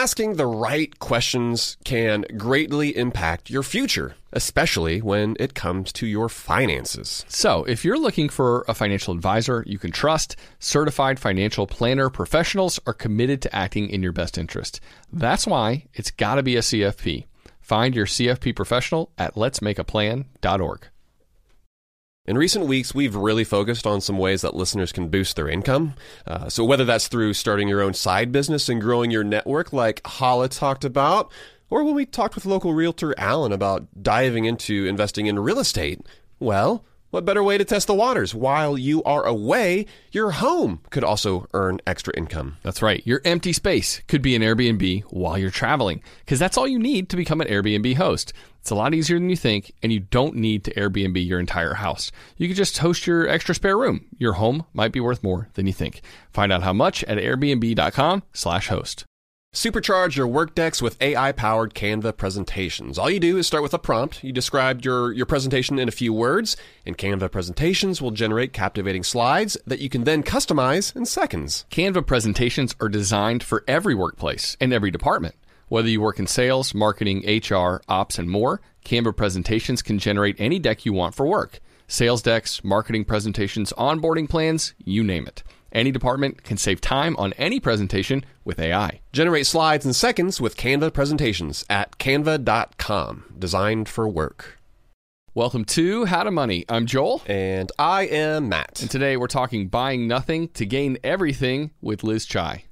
asking the right questions can greatly impact your future, especially when it comes to your finances. So, if you're looking for a financial advisor you can trust, certified financial planner professionals are committed to acting in your best interest. That's why it's got to be a CFP. Find your CFP professional at letsmakeaplan.org. In recent weeks, we've really focused on some ways that listeners can boost their income. So whether that's through starting your own side business and growing your network like Hala talked about, or when we talked with local realtor Alan about diving into investing in real estate, well, what better way to test the waters? While you are away, your home could also earn extra income. That's right. Your empty space could be an Airbnb while you're traveling, because that's all you need to become an Airbnb host. It's a lot easier than you think, and you don't need to Airbnb your entire house. You can just host your extra spare room. Your home might be worth more than you think. Find out how much at airbnb.com/host. Supercharge your work decks with AI-powered Canva presentations. All you do is start with a prompt. You describe your presentation in a few words, and Canva presentations will generate captivating slides that you can then customize in seconds. Canva presentations are designed for every workplace and every department. Whether you work in sales, marketing, HR, ops, and more, Canva presentations can generate any deck you want for work. Sales decks, marketing presentations, onboarding plans, you name it. Any department can save time on any presentation with AI. Generate slides in seconds with Canva presentations at canva.com. Designed for work. Welcome to How to Money. I'm Joel. And I am Matt. And today we're talking buying nothing to gain everything with Liz Chai.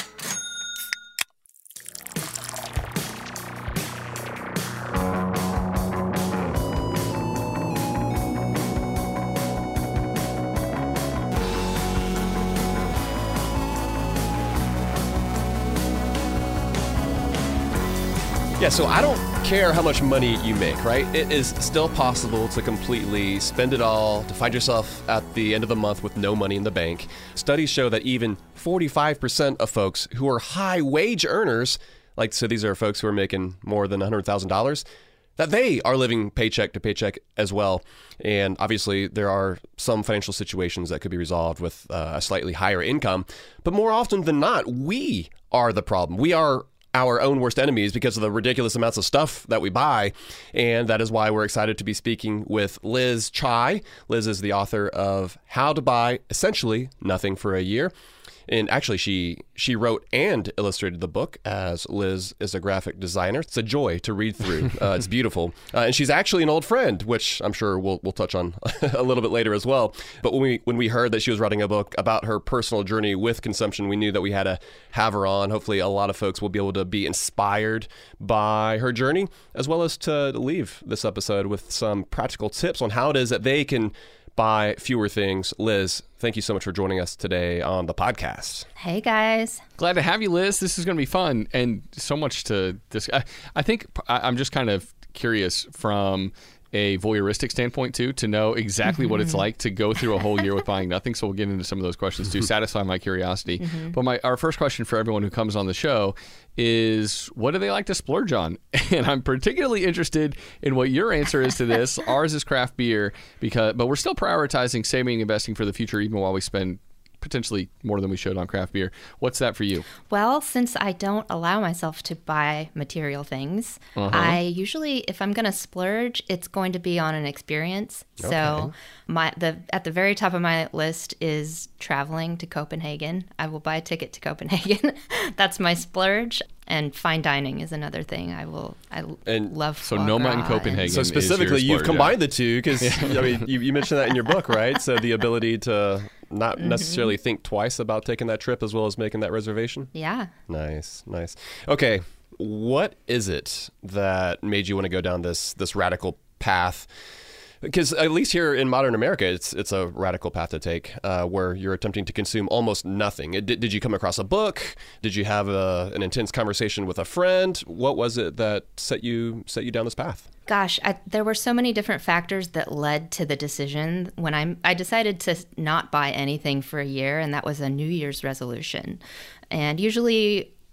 Yeah, so I don't care how much money you make, right? It is still possible to completely spend it all, to find yourself at the end of the month with no money in the bank. Studies show that even 45% of folks who are high wage earners, so these are folks who are making more than $100,000, that they are living paycheck to paycheck as well. And obviously, there are some financial situations that could be resolved with a slightly higher income. But more often than not, we are the problem. We are our own worst enemies because of the ridiculous amounts of stuff that we buy. And that is why we're excited to be speaking with Liz Chai. Liz is the author of How to Buy Essentially Nothing for a Year. And actually, she wrote and illustrated the book, as Liz is a graphic designer. It's a joy to read through. It's beautiful. And she's actually an old friend, which I'm sure we'll touch on a little bit later as well. But when we heard that she was writing a book about her personal journey with consumption, we knew that we had to have her on. Hopefully, a lot of folks will be able to be inspired by her journey, as well as to leave this episode with some practical tips on how it is that they can buy fewer things. Liz, thank you so much for joining us today on the podcast. Hey, guys. Glad to have you, Liz. This is going to be fun and so much to discuss. I think I'm just kind of curious from a voyeuristic standpoint, too, to know exactly what it's like to go through a whole year with buying nothing. So we'll get into some of those questions, to satisfy my curiosity. But our first question for everyone who comes on the show is, what do they like to splurge on? And I'm particularly interested in what your answer is to this. Ours is craft beer, but we're still prioritizing saving and investing for the future, even while we spend potentially more than we should on craft beer. What's that for you? Well, since I don't allow myself to buy material things, I usually, if I'm going to splurge, it's going to be on an experience. Okay. So at the very top of my list is traveling to Copenhagen. I will buy a ticket to Copenhagen. That's my splurge. And fine dining is another thing. I love. So Noma in Copenhagen. So specifically, you've combined the two because I mean, you mentioned that in your book, right? So the ability to not necessarily think twice about taking that trip, as well as making that reservation. Yeah. Nice. Okay, what is it that made you want to go down this radical path? Because at least here in modern America, it's a radical path to take, where you're attempting to consume almost nothing. Did you come across a book? Did you have an intense conversation with a friend? What was it that set you down this path? Gosh, there were so many different factors that led to the decision when I decided to not buy anything for a year, and that was a New Year's resolution. And usually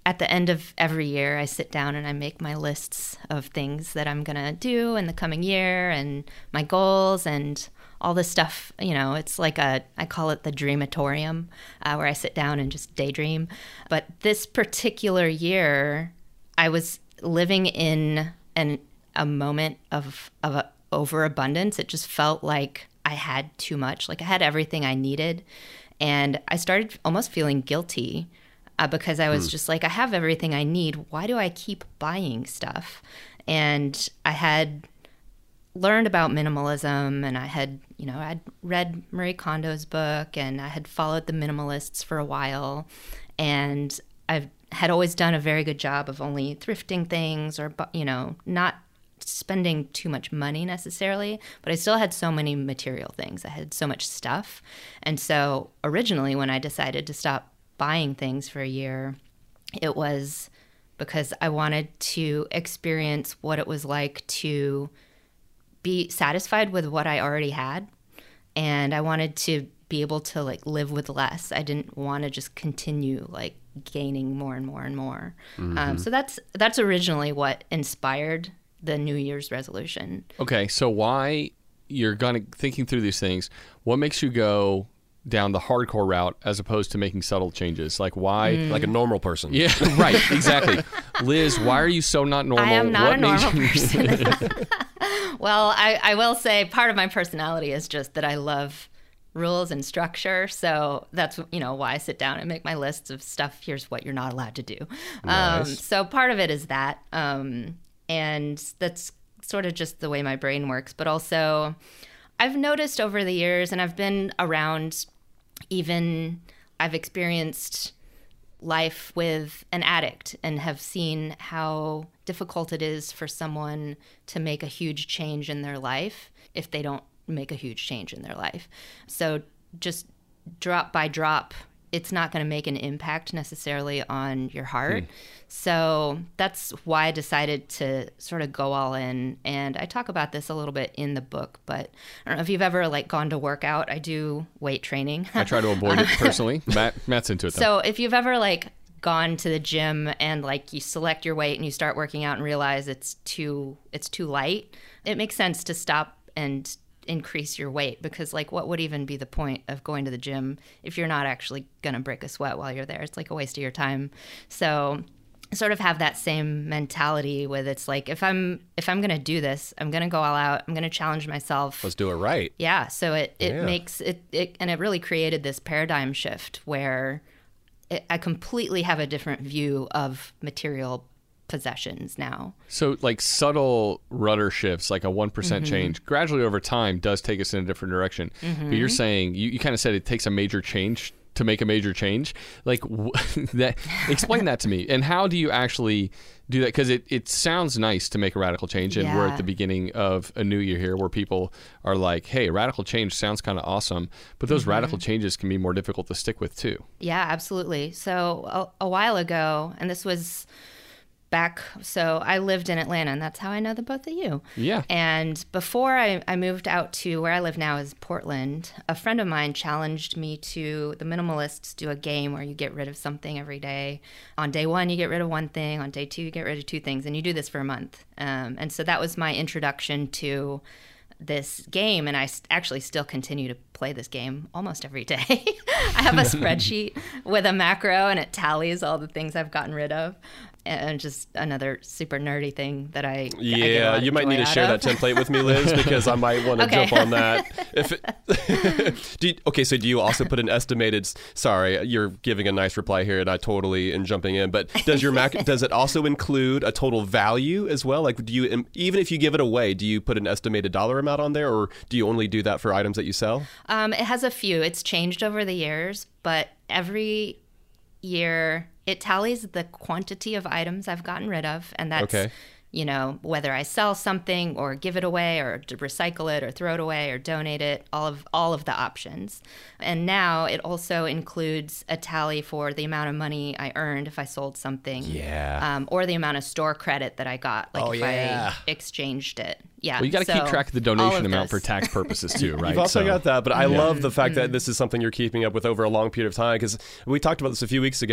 at the end of every year, I sit down and I make my lists of things that I'm going to do in the coming year and my goals and all this stuff. It's like I call it the dreamatorium, where I sit down and just daydream. But this particular year, I was living in a moment of overabundance. It just felt like I had too much, like I had everything I needed. And I started almost feeling guilty because I was just like, I have everything I need. Why do I keep buying stuff? And I had learned about minimalism, and I'd read Marie Kondo's book, and I had followed the minimalists for a while. And I had always done a very good job of only thrifting things or, not spending too much money necessarily, but I still had so many material things. I had so much stuff. And so originally when I decided to stop buying things for a year, it was because I wanted to experience what it was like to be satisfied with what I already had. And I wanted to be able to live with less. I didn't want to just continue gaining more and more and more. So that's originally what inspired the New Year's resolution. Okay, so why you're thinking through these things, what makes you go down the hardcore route as opposed to making subtle changes? Like why? Like a normal person. Yeah, right, exactly. Liz, why are you so not normal? I am not a normal person. Well, I will say part of my personality is just that I love rules and structure. So that's, why I sit down and make my lists of stuff. Here's what you're not allowed to do. Nice. So part of it is that. And that's sort of just the way my brain works. But also, I've noticed over the years, and I've been around, I've experienced life with an addict and have seen how difficult it is for someone to make a huge change in their life if they don't make a huge change in their life. So just drop by drop, it's not going to make an impact necessarily on your heart. So that's why I decided to sort of go all in. And I talk about this a little bit in the book, but I don't know if you've ever gone to work out. I do weight training. I try to avoid it personally. Matt's into it though. So if you've ever gone to the gym and you select your weight and you start working out and realize it's too light, it makes sense to stop and increase your weight, because what would even be the point of going to the gym if you're not actually gonna break a sweat while you're there? It's a waste of your time. So I sort of have that same mentality with it's if I'm gonna do this, I'm gonna go all out, I'm gonna challenge myself. Let's do it right. Yeah. So it makes it and it really created this paradigm shift where I completely have a different view of material possessions now. So subtle rudder shifts, like a 1% change, gradually over time does take us in a different direction. But you're saying, you kind of said it takes a major change to make a major change. Explain that to me. And how do you actually do that? Because it sounds nice to make a radical change. And we're at the beginning of a new year here where people are like, hey, radical change sounds kind of awesome. But those radical changes can be more difficult to stick with too. Yeah, absolutely. So a while ago, and this was so I lived in Atlanta, and that's how I know the both of you. Yeah. And before I moved out to where I live now is Portland, a friend of mine challenged me to, the minimalists do a game where you get rid of something every day. On day one, you get rid of one thing. On day two, you get rid of two things. And you do this for a month. And so that was my introduction to this game, and I actually still continue to play this game almost every day. I have a spreadsheet with a macro, and it tallies all the things I've gotten rid of. And just another super nerdy thing that I yeah, you might need to share that template with me, Liz, because I might want to jump on that. So do you also put an estimated? Sorry, you're giving a nice reply here, and I totally am jumping in. But does your does it also include a total value as well? Do you, even if you give it away, do you put an estimated dollar amount on there, or do you only do that for items that you sell? It has a few. It's changed over the years, but every year it tallies the quantity of items I've gotten rid of, and that's whether I sell something or give it away or to recycle it or throw it away or donate it, all of the options. And now it also includes a tally for the amount of money I earned if I sold something, or the amount of store credit that I got, if I exchanged it. Yeah. Well, you got to keep track of the donation amount for tax purposes too, right? You've also got that, but I love the fact that this is something you're keeping up with over a long period of time, because we talked about this a few weeks ago.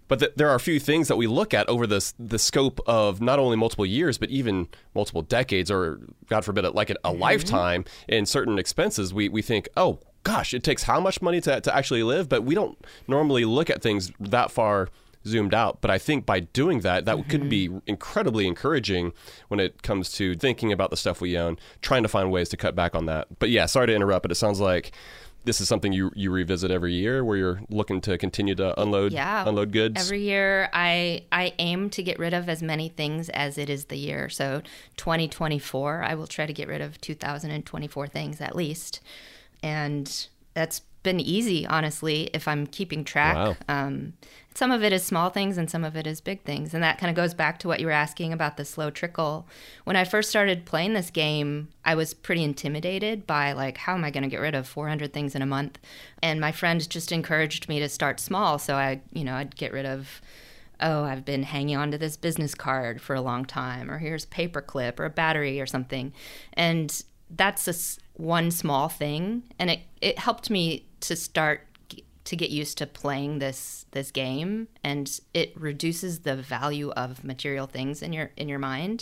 But there are a few things that we look at over the scope of not only multiple years, but even multiple decades, or God forbid, like a lifetime. In certain expenses, we think, oh gosh, it takes how much money to actually live? But we don't normally look at things that far zoomed out. But I think by doing that could be incredibly encouraging when it comes to thinking about the stuff we own, trying to find ways to cut back on that. But yeah, sorry to interrupt, but it sounds like this is something you revisit every year, where you're looking to continue to unload goods. Every year I aim to get rid of as many things as it is the year. So 2024, I will try to get rid of 2,024 things at least. And that's been easy, honestly, if I'm keeping track. Wow. Some of it is small things and some of it is big things. And that kind of goes back to what you were asking about the slow trickle. When I first started playing this game, I was pretty intimidated by like, how am I going to get rid of 400 things in a month? And my friend just encouraged me to start small. So I'd get rid of, I've been hanging on to this business card for a long time, or here's a paperclip or a battery or something. And that's one small thing. And it helped me to start to get used to playing this game, and it reduces the value of material things in your mind.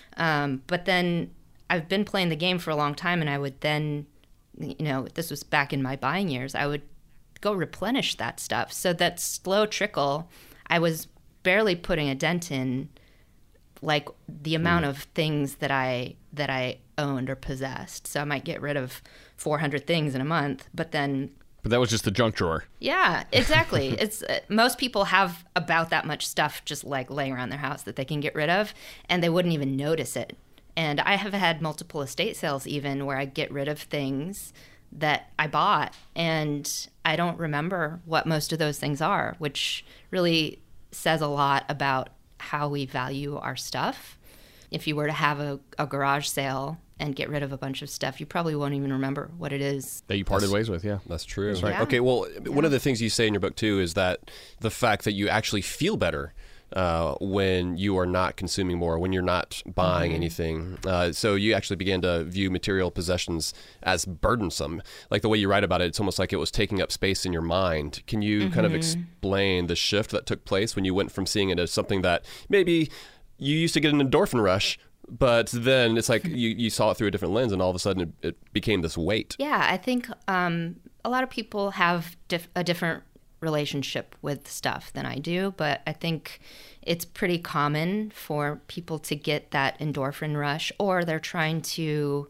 But then I've been playing the game for a long time, and I would then, this was back in my buying years, I would go replenish that stuff. So that slow trickle, I was barely putting a dent in like the amount of things that I owned or possessed. So I might get rid of 400 things in a month, but that was just the junk drawer. Yeah, exactly. It's most people have about that much stuff just like laying around their house that they can get rid of, and they wouldn't even notice it. And I have had multiple estate sales even where I get rid of things that I bought, and I don't remember what most of those things are, which really says a lot about how we value our stuff. If you were to have a garage sale and get rid of a bunch of stuff, you probably won't even remember what it is that you parted ways with. Yeah, that's true. That's right. Yeah. Okay, well, one of the things you say in your book too is that the fact that you actually feel better when you are not consuming more, when you're not buying anything. So you actually began to view material possessions as burdensome. Like the way you write about it, it's almost like it was taking up space in your mind. Can you kind of explain the shift that took place when you went from seeing it as something that maybe you used to get an endorphin rush, but then it's like you saw it through a different lens, and all of a sudden it became this weight? Yeah, I think a lot of people have a different relationship with stuff than I do, but I think it's pretty common for people to get that endorphin rush, or they're trying to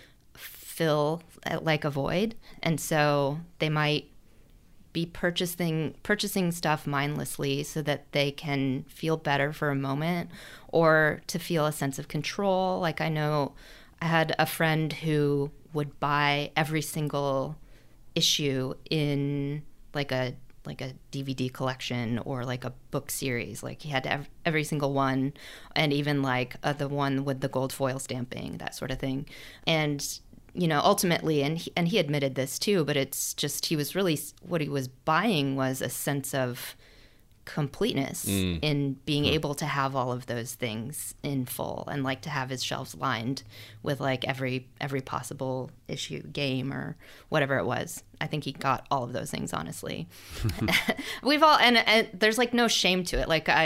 fill like a void, and so they might be purchasing stuff mindlessly so that they can feel better for a moment, or to feel a sense of control. Like I know I had a friend who would buy every single issue in like a DVD collection or like a book series. Like he had every single one, and even like the one with the gold foil stamping, that sort of thing. And ultimately, and he admitted this too, but it's just what he was buying was a sense of completeness in being able to have all of those things in full, and like to have his shelves lined with like every possible issue, game, or whatever it was. I think he got all of those things, honestly. We've all and there's like no shame to it. Like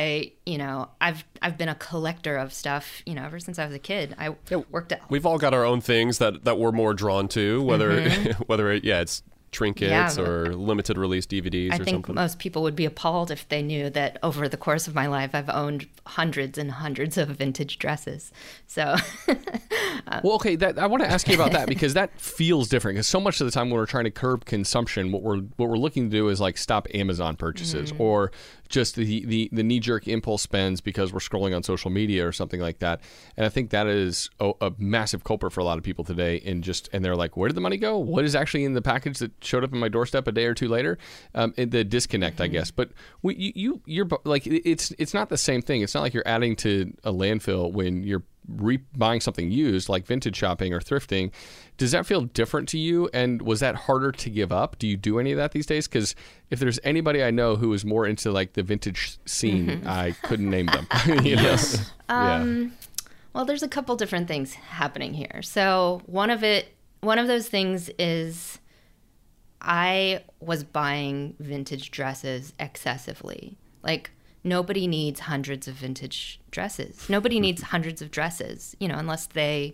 I've been a collector of stuff, ever since I was a kid. I worked at. We've all got our own things that we're more drawn to, whether it's trinkets or limited release DVDs or something. I think most people would be appalled if they knew that over the course of my life I've owned hundreds and hundreds of vintage dresses. So well, okay, I want to ask you about that, because that feels different, because so much of the time when we're trying to curb consumption, what we're looking to do is like stop Amazon purchases or just the knee-jerk impulse spends because we're scrolling on social media or something like that. And I think that is a massive culprit for a lot of people today. And they're like, where did the money go? What is actually in the package that showed up in my doorstep a day or two later? The disconnect, I guess. But you're like, it's not the same thing. It's not like you're adding to a landfill when you're buying something used, like vintage shopping or thrifting. Does that feel different to you? And was that harder to give up? Do you do any of that these days? Because if there's anybody I know who is more into like the vintage scene, I couldn't name them. Yes. Well, there's a couple different things happening here. So one of those things is I was buying vintage dresses excessively. Like nobody needs hundreds of vintage dresses. Nobody needs hundreds of dresses, unless they,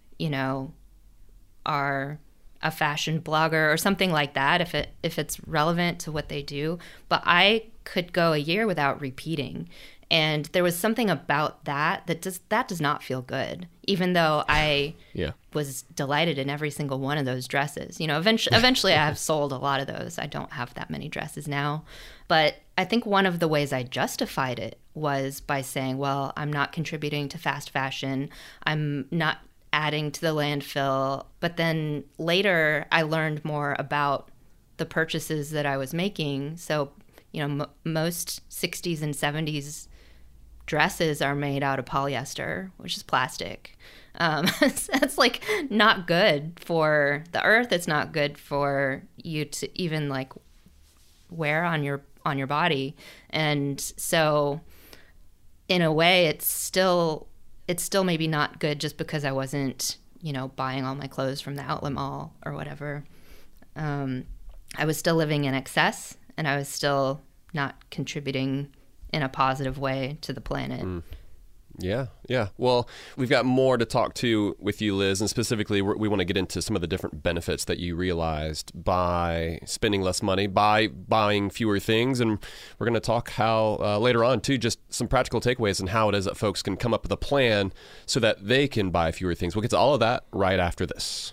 are a fashion blogger or something like that, if it's relevant to what they do. But I could go a year without repeating. And there was something about that does not feel good, even though I was delighted in every single one of those dresses. Eventually I have sold a lot of those. I don't have that many dresses now. But I think one of the ways I justified it was by saying, well, I'm not contributing to fast fashion. I'm not adding to the landfill. But then later I learned more about the purchases that I was making. So, most 60s and 70s dresses are made out of polyester, which is plastic. That's like not good for the earth. It's not good for you to even like wear on your body. And so in a way it's still maybe not good just because I wasn't, buying all my clothes from the outlet mall or whatever. I was still living in excess, and I was still not contributing in a positive way to the planet. Yeah. Well, we've got more to talk to with you, Liz, and specifically we want to get into some of the different benefits that you realized by spending less money, by buying fewer things, and we're going to talk how later on too, just some practical takeaways and how it is that folks can come up with a plan so that they can buy fewer things. We'll get to all of that right after this.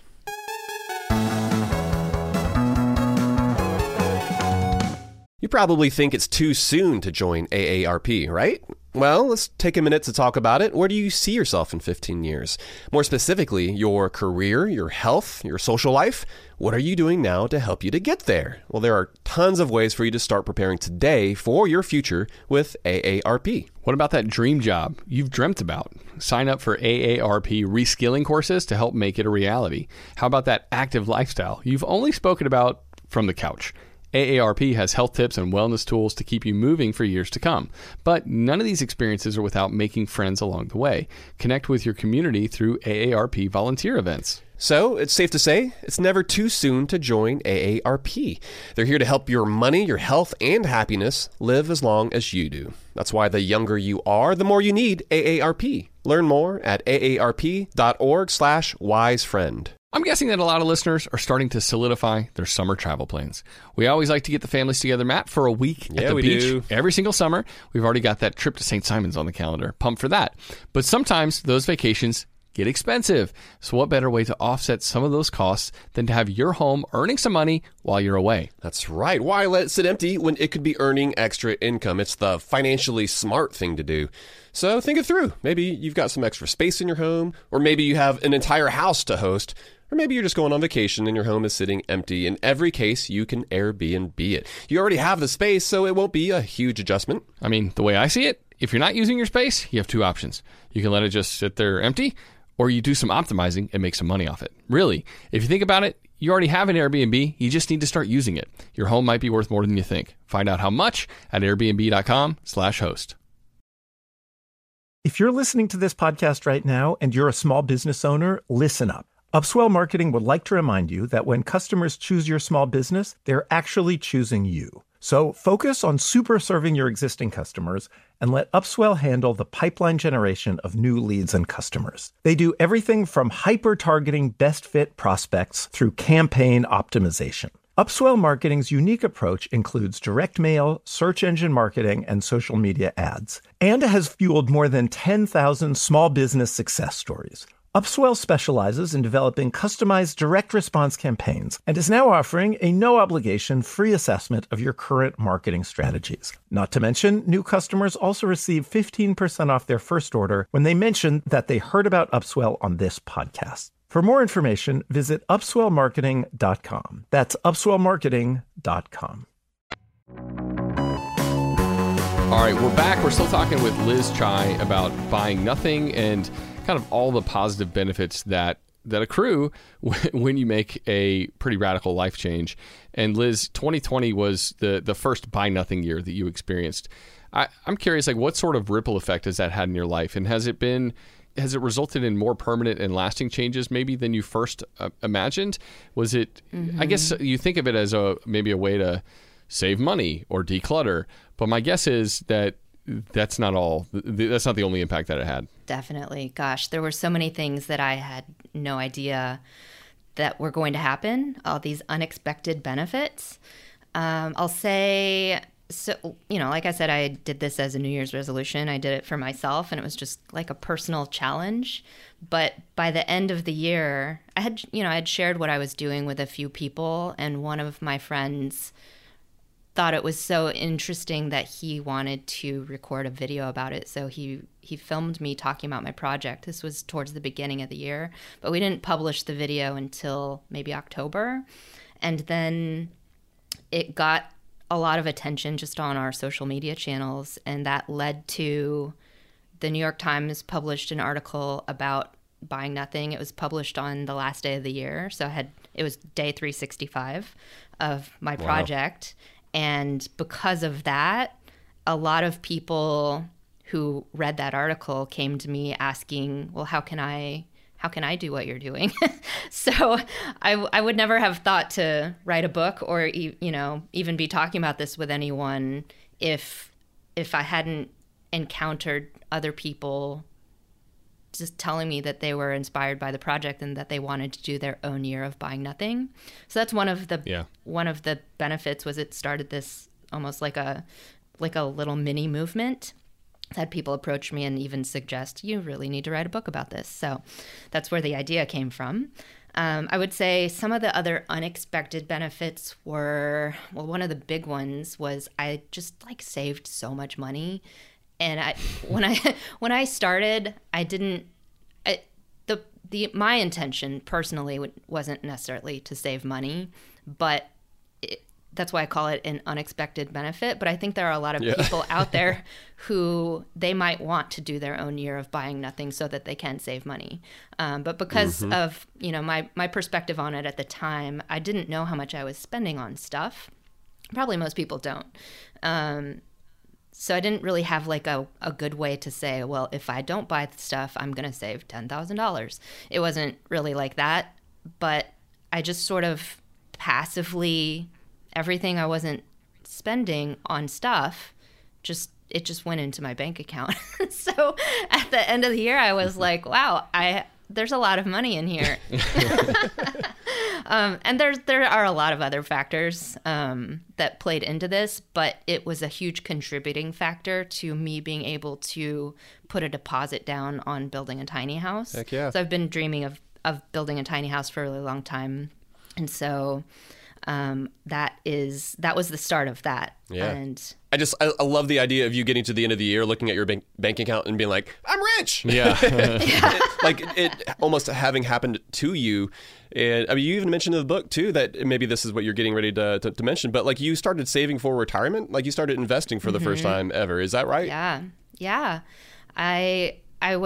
You probably think it's too soon to join AARP, right? Well, let's take a minute to talk about it. Where do you see yourself in 15 years? More specifically, your career, your health, your social life. What are you doing now to help you to get there? Well, there are tons of ways for you to start preparing today for your future with AARP. What about that dream job you've dreamt about? Sign up for AARP reskilling courses to help make it a reality. How about that active lifestyle you've only spoken about from the couch? AARP has health tips and wellness tools to keep you moving for years to come. But none of these experiences are without making friends along the way. Connect with your community through AARP volunteer events. So it's safe to say it's never too soon to join AARP. They're here to help your money, your health, and happiness live as long as you do. That's why the younger you are, the more you need AARP. Learn more at aarp.org/wisefriend. I'm guessing that a lot of listeners are starting to solidify their summer travel plans. We always like to get the families together, Matt, for a week at the beach every single summer. We've already got that trip to St. Simon's on the calendar. Pumped for that. But sometimes those vacations get expensive. So what better way to offset some of those costs than to have your home earning some money while you're away? That's right. Why let it sit empty when it could be earning extra income? It's the financially smart thing to do. So think it through. Maybe you've got some extra space in your home, or maybe you have an entire house to host. Or maybe you're just going on vacation and your home is sitting empty. In every case, you can Airbnb it. You already have the space, so it won't be a huge adjustment. I mean, the way I see it, if you're not using your space, you have two options. You can let it just sit there empty, or you do some optimizing and make some money off it. Really, if you think about it, you already have an Airbnb. You just need to start using it. Your home might be worth more than you think. Find out how much at airbnb.com/host. If you're listening to this podcast right now and you're a small business owner, listen up. Upswell Marketing would like to remind you that when customers choose your small business, they're actually choosing you. So focus on super serving your existing customers and let Upswell handle the pipeline generation of new leads and customers. They do everything from hyper-targeting best fit prospects through campaign optimization. Upswell Marketing's unique approach includes direct mail, search engine marketing, and social media ads, and has fueled more than 10,000 small business success stories. Upswell specializes in developing customized direct response campaigns and is now offering a no-obligation free assessment of your current marketing strategies. Not to mention, new customers also receive 15% off their first order when they mention that they heard about Upswell on this podcast. For more information, visit upswellmarketing.com. That's upswellmarketing.com. All right, we're back. We're still talking with Liz Chai about buying nothing and kind of all the positive benefits that accrue when you make a pretty radical life change. And Liz, 2020 was the first buy nothing year that you experienced. I'm curious, like, what sort of ripple effect has that had in your life? And has it resulted in more permanent and lasting changes maybe than you first imagined? Was it, I guess you think of it as maybe a way to save money or declutter, but my guess is that that's not the only impact that it had. Definitely. Gosh, there were so many things that I had no idea that were going to happen, all these unexpected benefits. I'll say, so, like I said, I did this as a New Year's resolution. I did it for myself, and it was just like a personal challenge. But by the end of the year, I had shared what I was doing with a few people, and one of my friends thought it was so interesting that he wanted to record a video about it. So he filmed me talking about my project. This was towards the beginning of the year, but we didn't publish the video until maybe October. And then it got a lot of attention just on our social media channels, and that led to the New York Times published an article about Buying Nothing. It was published on the last day of the year, so it was day 365 of my project. And because of that, a lot of people who read that article came to me asking, well, how can I do what you're doing? So I would never have thought to write a book or, even be talking about this with anyone if I hadn't encountered other people just telling me that they were inspired by the project and that they wanted to do their own year of Buying Nothing. So that's one of the benefits was it started this almost like a little mini movement. Had people approach me and even suggest, you really need to write a book about this. So that's where the idea came from. I would say some of the other unexpected benefits were, well, one of the big ones was I just saved so much money. And when I started, my intention personally wasn't necessarily to save money, but that's why I call it an unexpected benefit. But I think there are a lot of people out there who they might want to do their own year of Buying Nothing so that they can save money. But because of my perspective on it at the time, I didn't know how much I was spending on stuff. Probably most people don't. So I didn't really have a good way to say, well, if I don't buy the stuff, I'm going to save $10,000. It wasn't really like that, but I just sort of passively, everything I wasn't spending on stuff, it just went into my bank account. So at the end of the year, I was like, wow, there's a lot of money in here. And there are a lot of other factors that played into this, but it was a huge contributing factor to me being able to put a deposit down on building a tiny house. Heck yeah. So I've been dreaming of building a tiny house for a really long time. And so that was the start of that. Yeah. And I love the idea of you getting to the end of the year, looking at your bank account and being like, I'm rich. Yeah. it almost having happened to you. And I mean, you even mentioned in the book too, that maybe this is what you're getting ready to mention, but you started saving for retirement, you started investing for the first time ever. Is that right? Yeah. Yeah. I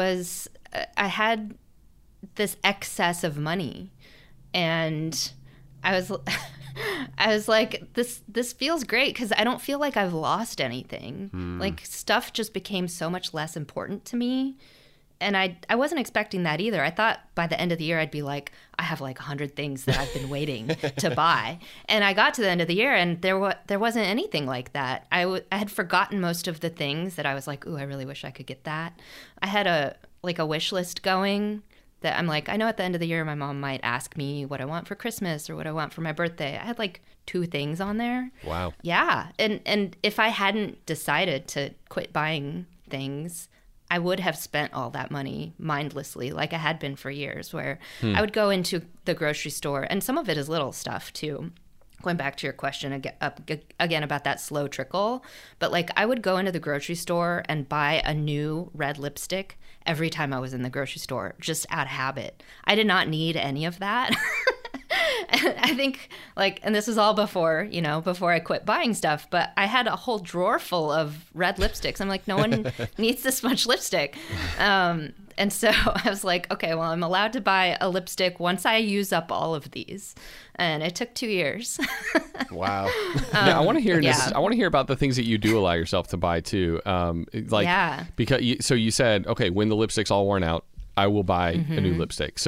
had this excess of money, and I was like, this feels great because I don't feel like I've lost anything. Stuff just became so much less important to me. And I wasn't expecting that either. I thought by the end of the year, I'd be like, I have 100 things that I've been waiting to buy. And I got to the end of the year and there wasn't anything like that. I had forgotten most of the things that I was like, ooh, I really wish I could get that. I had a wish list going that I'm like, I know at the end of the year, my mom might ask me what I want for Christmas or what I want for my birthday. I had 2 things on there. Wow. Yeah. And if I hadn't decided to quit buying things, I would have spent all that money mindlessly like I had been for years, where I would go into the grocery store, and some of it is little stuff too. Going back to your question again about that slow trickle, but I would go into the grocery store and buy a new red lipstick every time I was in the grocery store, just out of habit. I did not need any of that. And I think and this is all before I quit buying stuff, but I had a whole drawer full of red lipsticks. I'm like, no one needs this much lipstick. And so I was like, okay, well, I'm allowed to buy a lipstick once I use up all of these. And it took 2 years. Wow. I want to hear this. I want to hear about the things that you do allow yourself to buy too. Because so you said, okay, when the lipstick's all worn out, I will buy a new lipstick. So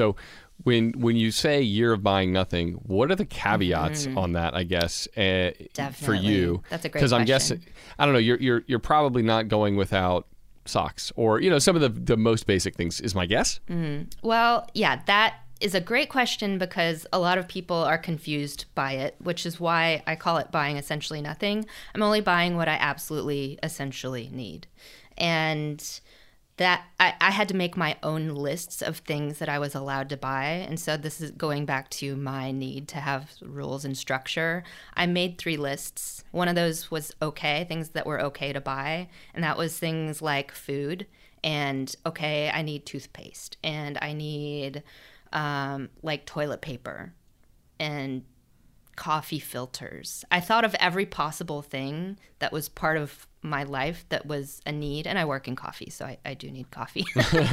When you say year of buying nothing, what are the caveats on that, I guess, for you? That's a great question. Because I'm guessing, I don't know, you're probably not going without socks or, some of the most basic things is my guess. Well, yeah, that is a great question because a lot of people are confused by it, which is why I call it buying essentially nothing. I'm only buying what I absolutely essentially need. And that I had to make my own lists of things that I was allowed to buy. And so this is going back to my need to have rules and structure. I made 3 lists. One of those was okay, things that were okay to buy. And that was things like food and, okay, I need toothpaste and I need like toilet paper and coffee filters. I thought of every possible thing that was part of my life that was a need, and I work in coffee, so I do need coffee.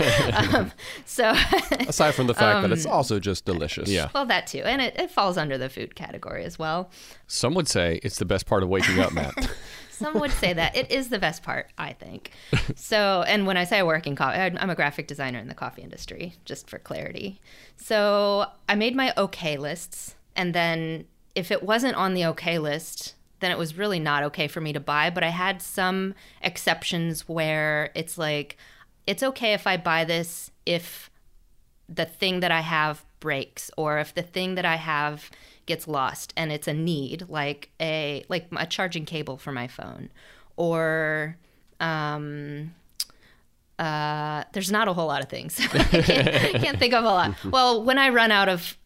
So aside from the fact that it's also just delicious. Yeah. Well, that too, and it falls under the food category as well. Some would say it's the best part of waking up, Matt. Some would say that. It is the best part, I think. So, and when I say I work in coffee, I'm a graphic designer in the coffee industry, just for clarity. So I made my okay lists, and then if it wasn't on the okay list, then it was really not okay for me to buy. But I had some exceptions where it's like, it's okay if I buy this if the thing that I have breaks or if the thing that I have gets lost and it's a need, like a charging cable for my phone, or there's not a whole lot of things. I can't think of a lot. Well, when I run out of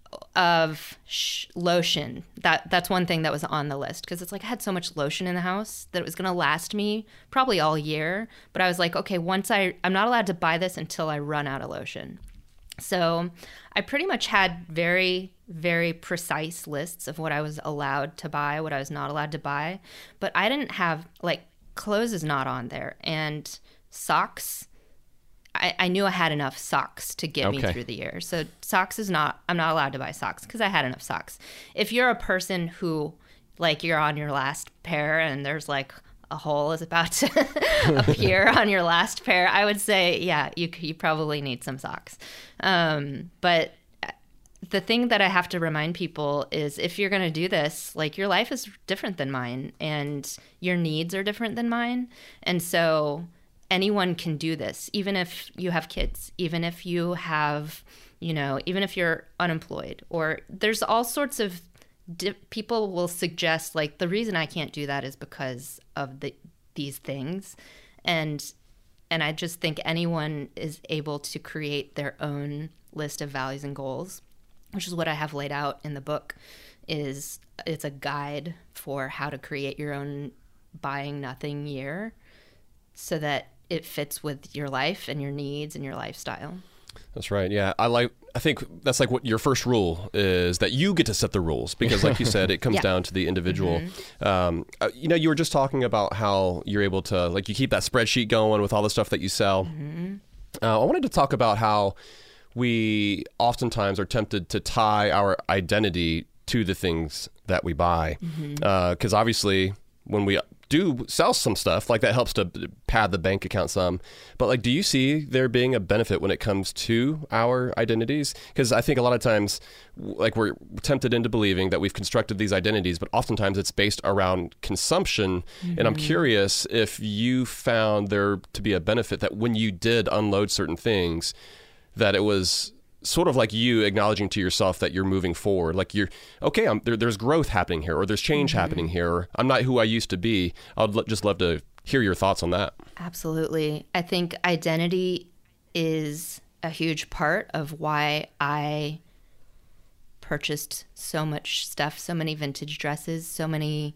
lotion, that's one thing that was on the list, because it's like I had so much lotion in the house that it was going to last me probably all year. But I was like, okay, I'm not allowed to buy this until I run out of lotion. So I pretty much had very, very precise lists of what I was allowed to buy, what I was not allowed to buy. But I didn't have, like, clothes is not on there. And socks, I knew I had enough socks to get me through the year. So socks I'm not allowed to buy socks because I had enough socks. If you're a person who, like, you're on your last pair and there's like a hole is about to appear on your last pair, I would say, yeah, you probably need some socks. But the thing that I have to remind people is if you're going to do this, like, your life is different than mine and your needs are different than mine. And so anyone can do this, even if you have kids, even if you have, even if you're unemployed, or there's all sorts of people will suggest, like, the reason I can't do that is because of these things. And I just think anyone is able to create their own list of values and goals, which is what I have laid out in the book. It's a guide for how to create your own buying nothing year so that it fits with your life and your needs and your lifestyle. That's right. Yeah. I think that's like what your first rule is, that you get to set the rules, because like you said, it comes down to the individual. You were just talking about how you're able to, like, you keep that spreadsheet going with all the stuff that you sell. I wanted to talk about how we oftentimes are tempted to tie our identity to the things that we buy. Because obviously when we do sell some stuff, like, that helps to pad the bank account some. But, like, do you see there being a benefit when it comes to our identities? Because I think a lot of times, like, we're tempted into believing that we've constructed these identities, but oftentimes it's based around consumption. And I'm curious if you found there to be a benefit that when you did unload certain things, that it was sort of like you acknowledging to yourself that you're moving forward, like you're okay. There's growth happening here, or there's change happening here. Or I'm not who I used to be. I'd just love to hear your thoughts on that. Absolutely. I think identity is a huge part of why I purchased so much stuff, so many vintage dresses, so many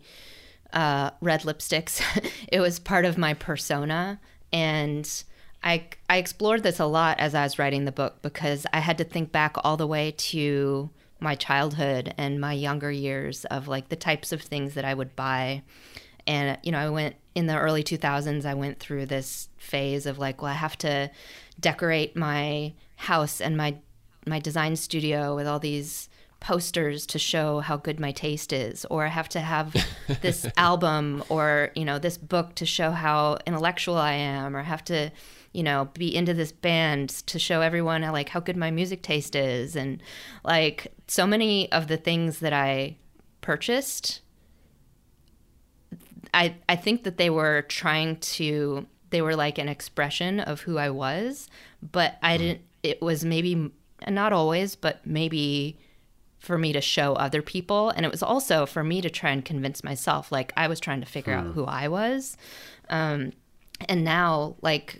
red lipsticks. It was part of my persona, and I explored this a lot as I was writing the book, because I had to think back all the way to my childhood and my younger years of, like, the types of things that I would buy. And, I went in the early 2000s, I went through this phase of, like, well, I have to decorate my house and my design studio with all these posters to show how good my taste is, or I have to have this album or, this book to show how intellectual I am, or I have to be into this band to show everyone like how good my music taste is. And like so many of the things that I purchased, I think that they were like an expression of who I was, but it was maybe not always, but maybe for me to show other people. And it was also for me to try and convince myself, like I was trying to figure out who I was. And now like,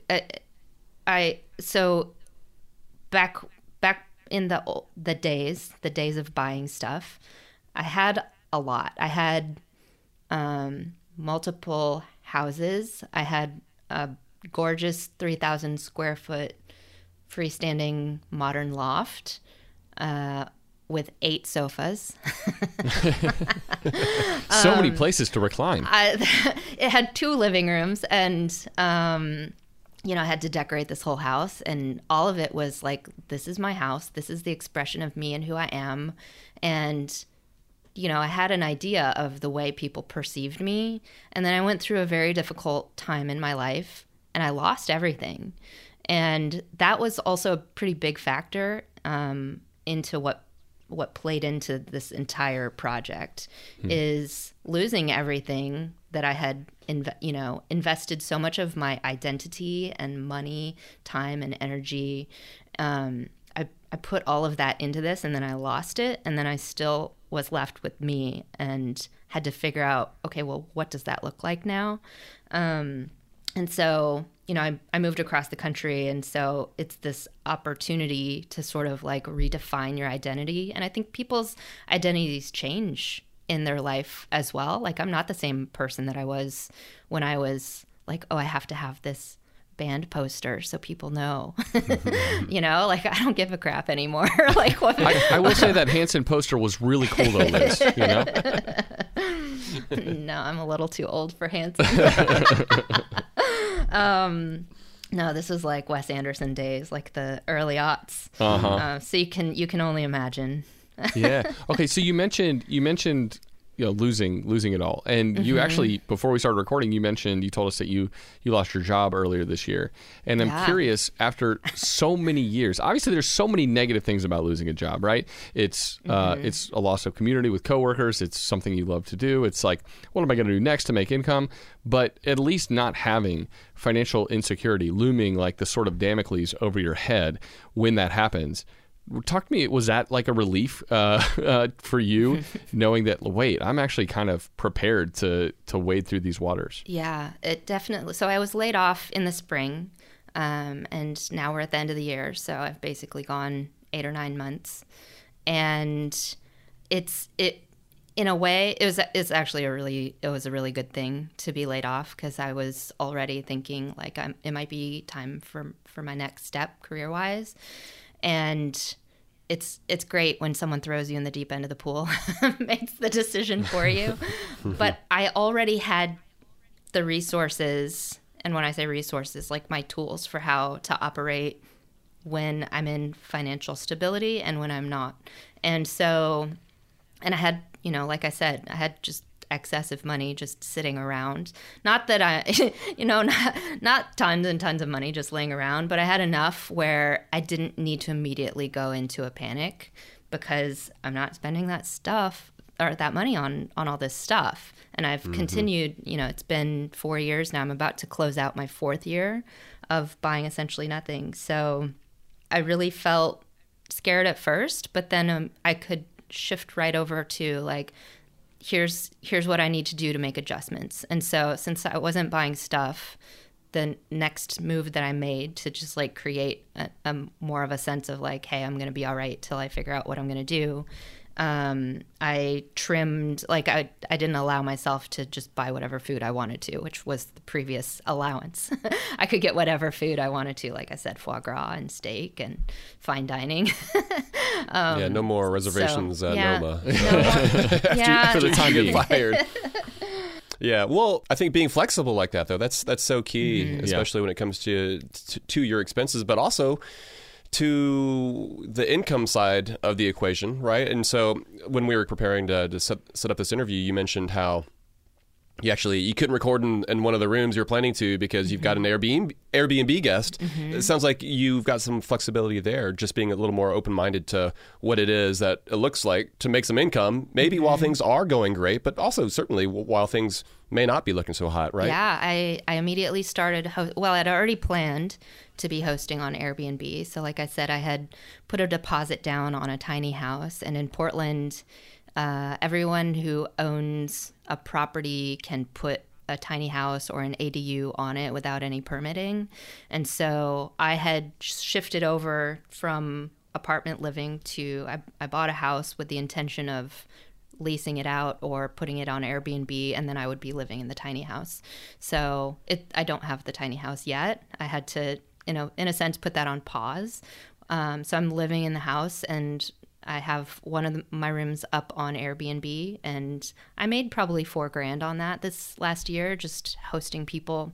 so back in the days of buying stuff, I had a lot. I had, multiple houses. I had a gorgeous 3,000 square foot freestanding modern loft, with 8 sofas. So many places to recline. It had 2 living rooms, and I had to decorate this whole house, and all of it was like, this is my house. This is the expression of me and who I am. And, I had an idea of the way people perceived me. And then I went through a very difficult time in my life, and I lost everything. And that was also a pretty big factor into what played into this entire project is losing everything that I had, invested so much of my identity and money, time and energy. I put all of that into this, and then I lost it, and then I still was left with me and had to figure out, okay, well, what does that look like now? And so, I moved across the country, and so it's this opportunity to sort of like redefine your identity. And I think people's identities change in their life as well. Like I'm not the same person that I was when I was like, oh, I have to have this band poster so people know. Like I don't give a crap anymore. Like what? I will say that Hanson poster was really cool though, Liz. No, I'm a little too old for Hanson. No, this was like Wes Anderson days, like the early aughts. So you can only imagine. Yeah. Okay. So you mentioned losing it all, and you actually, before we started recording, you told us that you lost your job earlier this year, and I'm curious, after so many years, obviously there's so many negative things about losing a job, right? It's it's a loss of community with coworkers. It's something you love to do. It's like, what am I going to do next to make income? But at least not having financial insecurity looming like the sort of Damocles over your head when that happens. Talk to me, was that like a relief for you, knowing that, wait, I'm actually kind of prepared to wade through these waters? Yeah, it definitely. So I was laid off in the spring, and now we're at the end of the year. So I've basically gone 8 or 9 months. And in a way, it was a really good thing to be laid off, because I was already thinking like it might be time for my next step career-wise. And it's great when someone throws you in the deep end of the pool, makes the decision for you. But I already had the resources, and when I say resources, like my tools for how to operate when I'm in financial stability and when I'm not. And so, and I had, like I said, I had just excessive money just sitting around. Not that I, not tons and tons of money just laying around, but I had enough where I didn't need to immediately go into a panic, because I'm not spending that stuff or that money on all this stuff. And I've continued, it's been 4 years now. I'm about to close out my 4th year of buying essentially nothing. So I really felt scared at first, but then I could shift right over to like, here's what I need to do to make adjustments. And so since I wasn't buying stuff, the next move that I made to just like create a more of a sense of like, hey, I'm going to be all right till I figure out what I'm going to do. I trimmed, like I didn't allow myself to just buy whatever food I wanted to, which was the previous allowance. I could get whatever food I wanted to, like I said, foie gras and steak and fine dining. No more reservations at Noma. For the time being. Fired. Yeah, well, I think being flexible like that, though, that's so key, especially when it comes to your expenses, but also to the income side of the equation, right? And so when we were preparing to set up this interview, you mentioned how You couldn't record in one of the rooms you're planning to because you've got an Airbnb guest. It sounds like you've got some flexibility there, just being a little more open-minded to what it is that it looks like to make some income, maybe while things are going great, but also certainly while things may not be looking so hot, right? Yeah, I immediately started, I'd already planned to be hosting on Airbnb. So like I said, I had put a deposit down on a tiny house. And in Portland, everyone who owns a property can put a tiny house or an ADU on it without any permitting. And so I had shifted over from apartment living to, I bought a house with the intention of leasing it out or putting it on Airbnb, and then I would be living in the tiny house. So I don't have the tiny house yet. I had to, in a sense, put that on pause. So I'm living in the house, and I have one of my rooms up on Airbnb, and I made probably $4,000 on that this last year, just hosting people.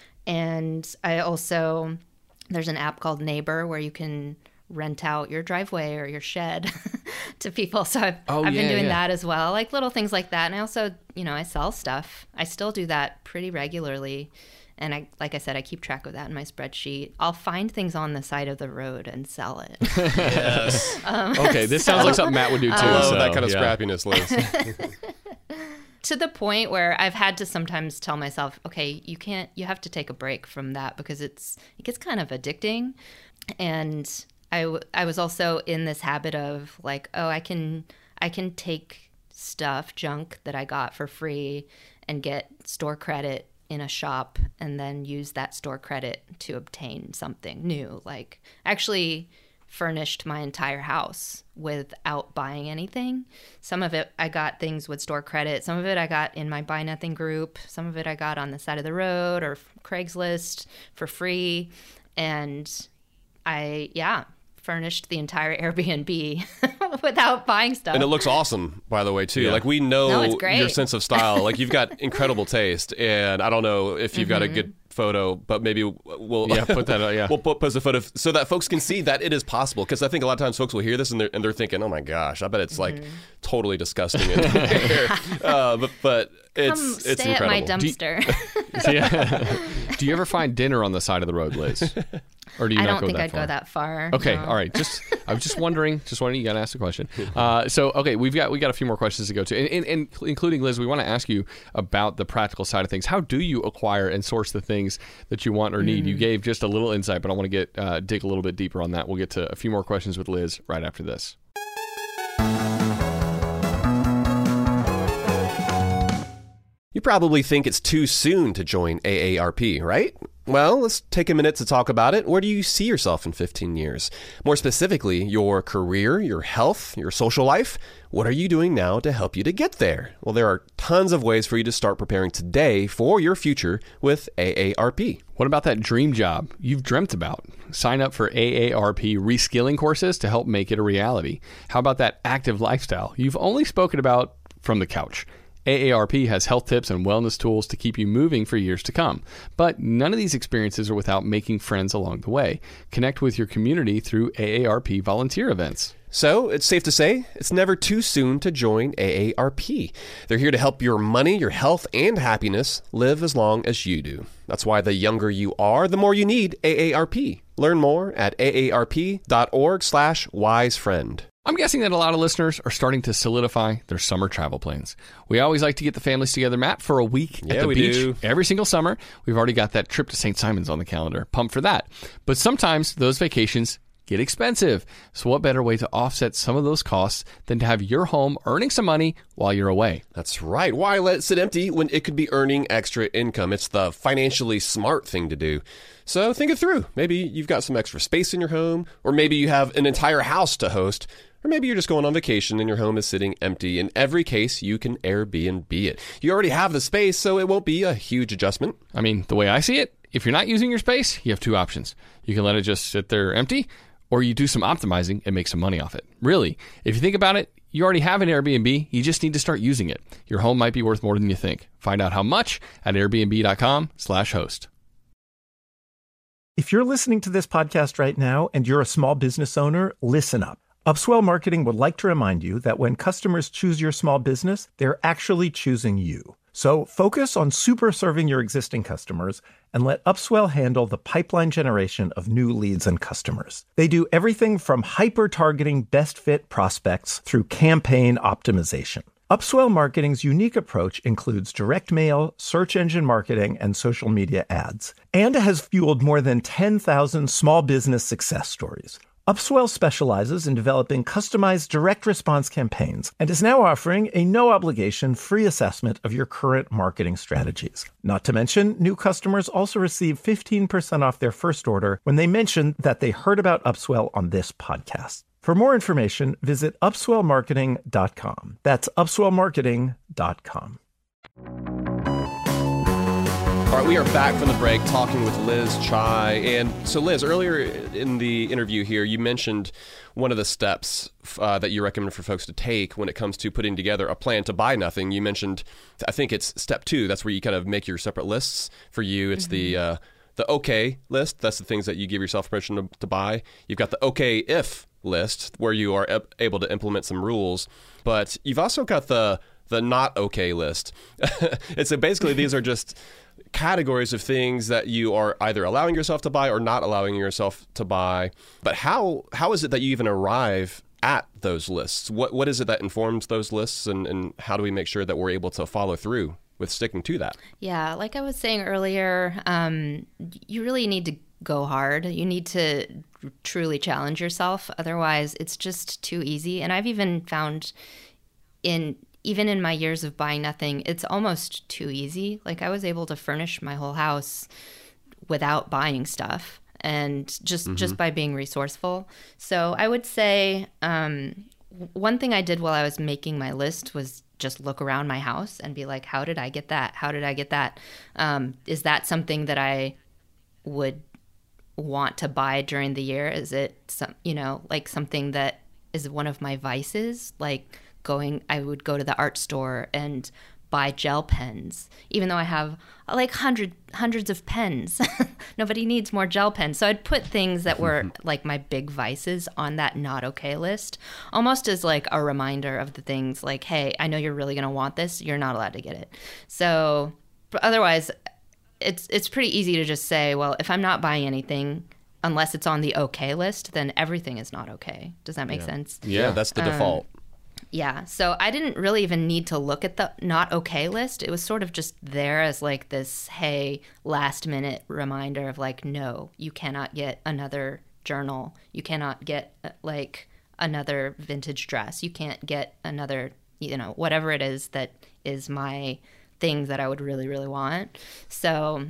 And I also, there's an app called Neighbor where you can rent out your driveway or your shed to people. So I've been doing that as well, like little things like that. And I also, I sell stuff. I still do that pretty regularly. And like I said, I keep track of that in my spreadsheet. I'll find things on the side of the road and sell it. Yes. Okay, this sounds like something Matt would do too. I love that kind of scrappiness, Liz. To the point where I've had to sometimes tell myself, okay, you have to take a break from that because it gets kind of addicting. And I was also in this habit of like, oh, I can take junk that I got for free and get store credit in a shop and then use that store credit to obtain something new. Like actually furnished my entire house without buying anything. Some of it I got things with store credit. Some of it I got in my Buy Nothing group. Some of it I got on the side of the road or Craigslist for free. And I furnished the entire Airbnb without buying stuff. And it looks awesome, by the way, too. Yeah. Like, we know your sense of style. Like, you've got incredible taste. And I don't know if you've got a good photo, but maybe we'll put that out, we'll post a photo so that folks can see that it is possible. Because I think a lot of times folks will hear this and they're thinking, oh my gosh, I bet it's like totally disgusting in there. But it's stay incredible. At my dumpster. Do you ever find dinner on the side of the road, Liz? Or do you I not don't go think that I'd far? go that far. Okay, no. all right. I was just wondering. You got to ask the question. So, okay, we got a few more questions to go to, and including Liz. We want to ask you about the practical side of things. How do you acquire and source the things that you want or need? You gave just a little insight, but I want to dig a little bit deeper on that. We'll get to a few more questions with Liz right after this. You probably think it's too soon to join AARP, right? Well, let's take a minute to talk about it. Where do you see yourself in 15 years? More specifically, your career, your health, your social life. What are you doing now to help you to get there? Well, there are tons of ways for you to start preparing today for your future with AARP. What about that dream job you've dreamt about? Sign up for AARP reskilling courses to help make it a reality. How about that active lifestyle you've only spoken about from the couch? AARP has health tips and wellness tools to keep you moving for years to come. But none of these experiences are without making friends along the way. Connect with your community through AARP volunteer events. So it's safe to say it's never too soon to join AARP. They're here to help your money, your health, and happiness live as long as you do. That's why the younger you are, the more you need AARP. Learn more at aarp.org/wisefriend. I'm guessing that a lot of listeners are starting to solidify their summer travel plans. We always like to get the families together, Matt, for a week at the beach every single summer. We've already got that trip to St. Simon's on the calendar. Pumped for that. But sometimes those vacations get expensive. So what better way to offset some of those costs than to have your home earning some money while you're away? That's right. Why let it sit empty when it could be earning extra income? It's the financially smart thing to do. So think it through. Maybe you've got some extra space in your home, or maybe you have an entire house to host. Or maybe you're just going on vacation and your home is sitting empty. In every case, you can Airbnb it. You already have the space, so it won't be a huge adjustment. I mean, the way I see it, if you're not using your space, you have two options. You can let it just sit there empty, or you do some optimizing and make some money off it. Really, if you think about it, you already have an Airbnb. You just need to start using it. Your home might be worth more than you think. Find out how much at airbnb.com/host. If you're listening to this podcast right now and you're a small business owner, listen up. Upswell Marketing would like to remind you that when customers choose your small business, they're actually choosing you. So focus on super serving your existing customers and let Upswell handle the pipeline generation of new leads and customers. They do everything from hyper-targeting best fit prospects through campaign optimization. Upswell Marketing's unique approach includes direct mail, search engine marketing, and social media ads, and has fueled more than 10,000 small business success stories. Upswell specializes in developing customized direct response campaigns and is now offering a no-obligation free assessment of your current marketing strategies. Not to mention, new customers also receive 15% off their first order when they mention that they heard about Upswell on this podcast. For more information, visit upswellmarketing.com. That's upswellmarketing.com. All right, we are back from the break talking with Liz Chai. And so, Liz, earlier in the interview here, you mentioned one of the steps that you recommend for folks to take when it comes to putting together a plan to buy nothing. You mentioned, I think it's step 2. That's where you kind of make your separate lists. For you, it's the okay list. That's the things that you give yourself permission to buy. You've got the okay if list, where you are able to implement some rules. But you've also got the not okay list. And so basically these are just categories of things that you are either allowing yourself to buy or not allowing yourself to buy. But how is it that you even arrive at those lists? What is it that informs those lists, and how do we make sure that we're able to follow through with sticking to that? Yeah, like I was saying earlier, you really need to go hard. You need to truly challenge yourself. Otherwise, it's just too easy. And I've even found even in my years of buying nothing, it's almost too easy. Like I was able to furnish my whole house without buying stuff, and just by being resourceful. So I would say one thing I did while I was making my list was just look around my house and be like, how did I get that? How did I get that? Is that something that I would want to buy during the year? Is it like something that is one of my vices? Like I would go to the art store and buy gel pens, even though I have like hundreds of pens. Nobody needs more gel pens. So I'd put things that were like my big vices on that not okay list, almost as like a reminder of the things like, hey, I know you're really going to want this. You're not allowed to get it. So but otherwise, it's pretty easy to just say, well, if I'm not buying anything, unless it's on the okay list, then everything is not okay. Does that make sense? Yeah, that's the default. Yeah, so I didn't really even need to look at the not okay list. It was sort of just there as like this, hey, last minute reminder of like, no, you cannot get another journal. You cannot get like another vintage dress. You can't get another, whatever it is that is my thing that I would really, really want. So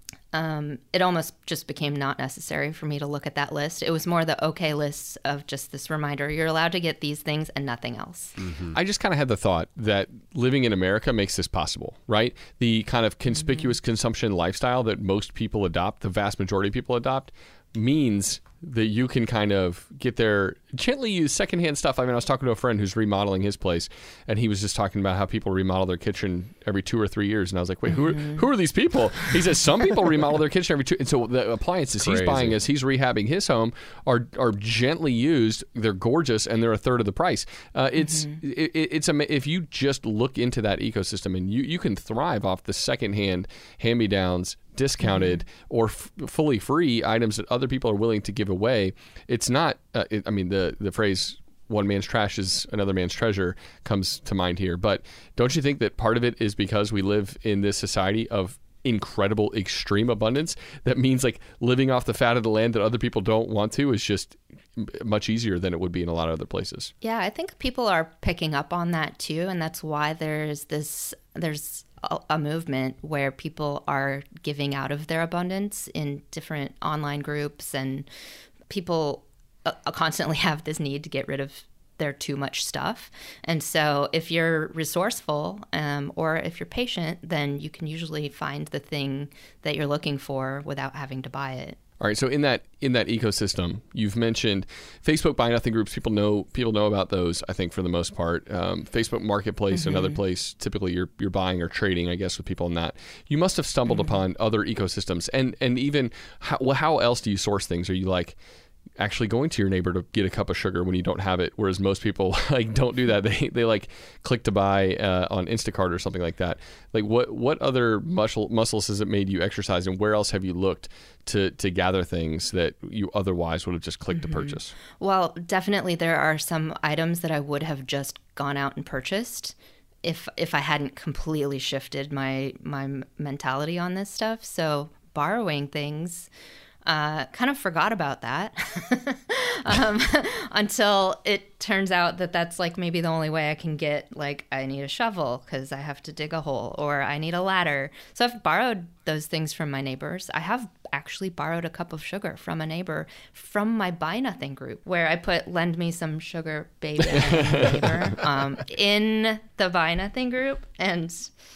it almost just became not necessary for me to look at that list. It was more the okay list of just this reminder, you're allowed to get these things and nothing else. I just kind of had the thought that living in America makes this possible, right? The kind of conspicuous consumption lifestyle that most people adopt, the vast majority of people adopt, means that you can kind of get there, gently use secondhand stuff. I mean, I was talking to a friend who's remodeling his place, and he was just talking about how people remodel their kitchen every 2 or 3 years. And I was like, wait, who are these people? He says some people remodel their kitchen every 2. And so the appliances he's buying as he's rehabbing his home are gently used. They're gorgeous, and they're a third of the price. If you just look into that ecosystem, and you can thrive off the secondhand hand-me-downs, discounted or fully free items that other people are willing to give away. It's not, the phrase one man's trash is another man's treasure comes to mind here. But don't you think that part of it is because we live in this society of incredible extreme abundance that means like living off the fat of the land that other people don't want to is just much easier than it would be in a lot of other places? Yeah, I think people are picking up on that too, and that's why there's a movement where people are giving out of their abundance in different online groups, and people constantly have this need to get rid of their too much stuff. And so if you're resourceful or if you're patient, then you can usually find the thing that you're looking for without having to buy it. All right, so in that ecosystem, you've mentioned Facebook Buy Nothing groups. People know about those, I think, for the most part. Facebook Marketplace, another place. Typically, you're buying or trading, I guess, with people in that. You must have stumbled upon other ecosystems, and even how else do you source things? Are you like actually going to your neighbor to get a cup of sugar when you don't have it, whereas most people like don't do that. They like click to buy on Instacart or something like that. Like what other muscles has it made you exercise, and where else have you looked to gather things that you otherwise would have just clicked to purchase? Well, definitely there are some items that I would have just gone out and purchased if I hadn't completely shifted my mentality on this stuff. So borrowing things, kind of forgot about that until it turns out that that's like maybe the only way I can get, like, I need a shovel because I have to dig a hole, or I need a ladder. So I've borrowed those things from my neighbors. I have actually borrowed a cup of sugar from a neighbor from my Buy Nothing group, where I put "lend me some sugar, baby" neighbor, in the Buy Nothing group, and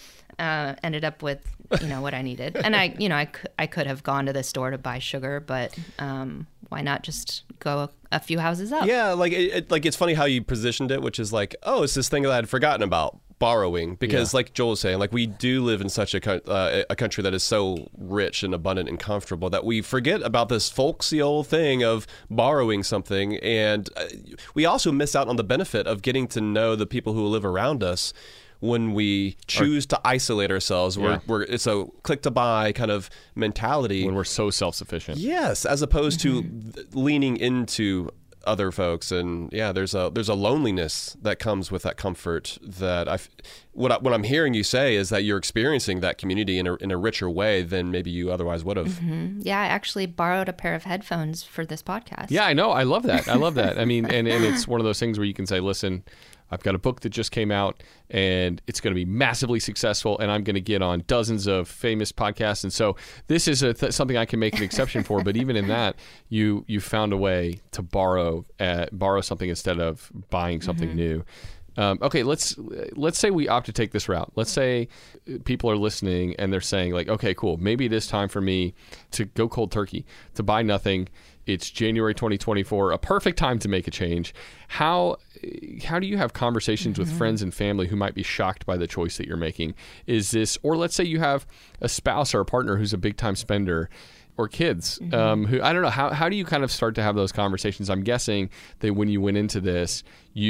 ended up with what I needed. And I could have gone to the store to buy sugar, but why not just go a few houses up? Yeah, like it's funny how you positioned it, which is like, oh, it's this thing that I had forgotten about, borrowing, because like Joel was saying, like, we do live in such a country that is so rich and abundant and comfortable that we forget about this folksy old thing of borrowing something, and we also miss out on the benefit of getting to know the people who live around us when we choose to isolate ourselves. It's a click to buy kind of mentality. When we're so self-sufficient. Yes, as opposed to leaning into other folks. And there's a loneliness that comes with that comfort that what I'm hearing you say is that you're experiencing that community in a richer way than maybe you otherwise would have. Mm-hmm. Yeah, I actually borrowed a pair of headphones for this podcast. Yeah, I know. I love that. I mean, and it's one of those things where you can say, listen, I've got a book that just came out and it's going to be massively successful, and I'm going to get on dozens of famous podcasts. And so this is something I can make an exception for. But even in that, you found a way to borrow something instead of buying something new. Okay, let's say we opt to take this route. Let's say people are listening and they're saying, like, okay, cool, maybe it is time for me to go cold turkey, to buy nothing. It's January 2024, a perfect time to make a change. How do you have conversations with friends and family who might be shocked by the choice that you're making? Is this, or let's say you have a spouse or a partner who's a big time spender, or kids who, I don't know, how do you kind of start to have those conversations? I'm guessing that when you went into this,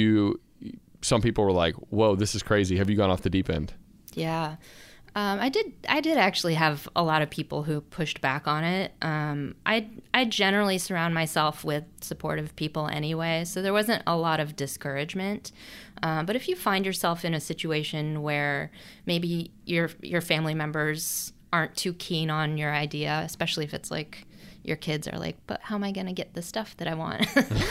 some people were like, whoa, this is crazy. Have you gone off the deep end? Yeah. I did actually have a lot of people who pushed back on it. I generally surround myself with supportive people anyway, so there wasn't a lot of discouragement. But if you find yourself in a situation where maybe your family members aren't too keen on your idea, especially if it's like your kids are like, but how am I going to get the stuff that I want?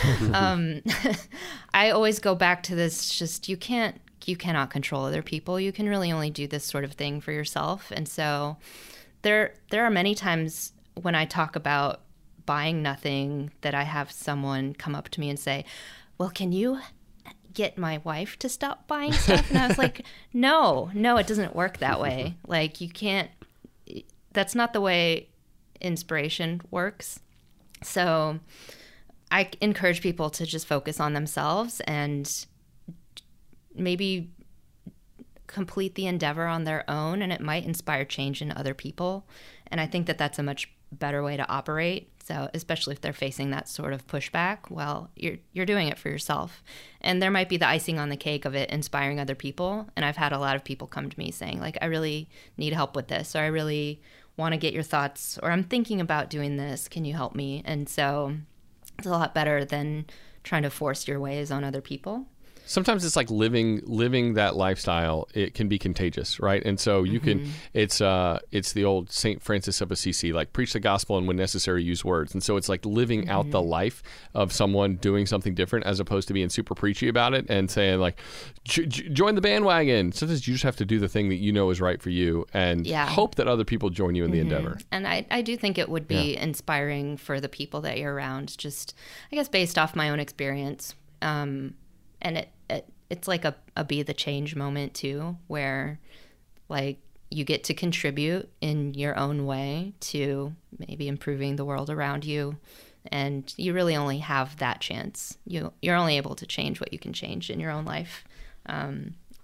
I always go back to this, just you cannot control other people. You can really only do this sort of thing for yourself. And so there are many times when I talk about buying nothing that I have someone come up to me and say, well, can you get my wife to stop buying stuff? And I was like, no, it doesn't work that way. Like, you can't, that's not the way inspiration works. So I encourage people to just focus on themselves and maybe complete the endeavor on their own, and it might inspire change in other people. And I think that that's a much better way to operate. So especially if they're facing that sort of pushback, well, you're doing it for yourself. And there might be the icing on the cake of it inspiring other people. And I've had a lot of people come to me saying, like, I really need help with this, or I really want to get your thoughts, or I'm thinking about doing this. Can you help me? And so it's a lot better than trying to force your ways on other people. Sometimes it's like living that lifestyle. It can be contagious, right? And so you can. It's the old Saint Francis of Assisi, like, preach the gospel and when necessary use words. And so it's like living out the life of someone doing something different, as opposed to being super preachy about it and saying, like, join the bandwagon. Sometimes you just have to do the thing that you know is right for you, and hope that other people join you in the endeavor. And I do think it would be inspiring for the people that you're around. Just, I guess, based off my own experience. And it's like a be the change moment too, where, like, you get to contribute in your own way to maybe improving the world around you, and you really only have that chance. You're only able to change what you can change in your own life, and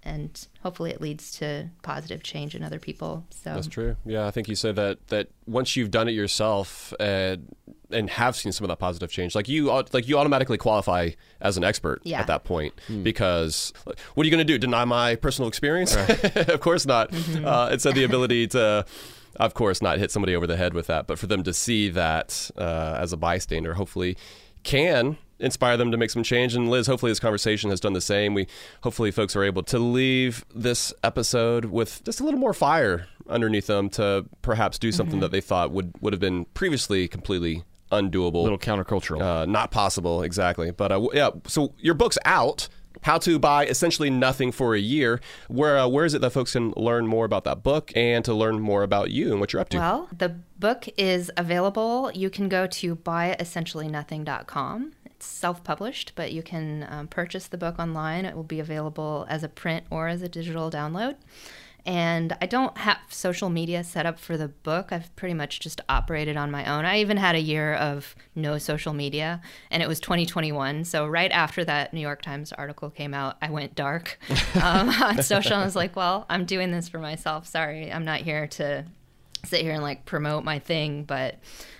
and hopefully it leads to positive change in other people. So that's true. Yeah, I think you said that once you've done it yourself and have seen some of that positive change, you automatically qualify as an expert at that point, because what are you going to do? Deny my personal experience? Right. Of course not. And so the ability to, of course, not hit somebody over the head with that, but for them to see that as a bystander, hopefully can inspire them to make some change. And Liz, hopefully this conversation has done the same. Hopefully folks are able to leave this episode with just a little more fire underneath them to perhaps do something that they thought would have been previously completely undoable. A little countercultural. Not possible, exactly. But yeah, so your book's out. How to Buy Essentially Nothing for a Year. Where is it that folks can learn more about that book and to learn more about you and what you're up to? Well, the book is available. You can go to buyessentiallynothing.com. It's self-published, but you can purchase the book online. It will be available as a print or as a digital download. And I don't have social media set up for the book. I've pretty much just operated on my own. I even had a year of no social media, and it was 2021. So right after that New York Times article came out, I went dark on social. I was like, well, I'm doing this for myself. Sorry, I'm not here to sit here and promote my thing. But